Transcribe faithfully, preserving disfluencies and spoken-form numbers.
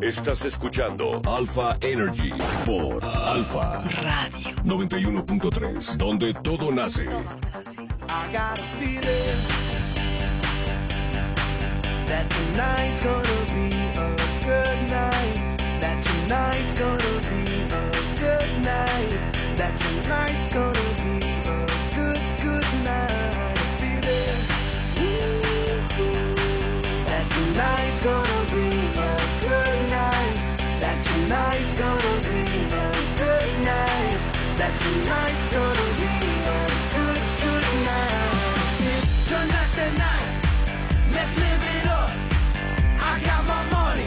Estás escuchando Alpha Energy por Alpha Radio noventa y uno punto tres, donde todo nace. I got a feeling that tonight's gonna be a good night. That tonight's gonna be a good night. That tonight's gonna be a good, good night. A feeling ooh, that tonight's gonna be a good night. That tonight's gonna be a good night. That tonight's gonna be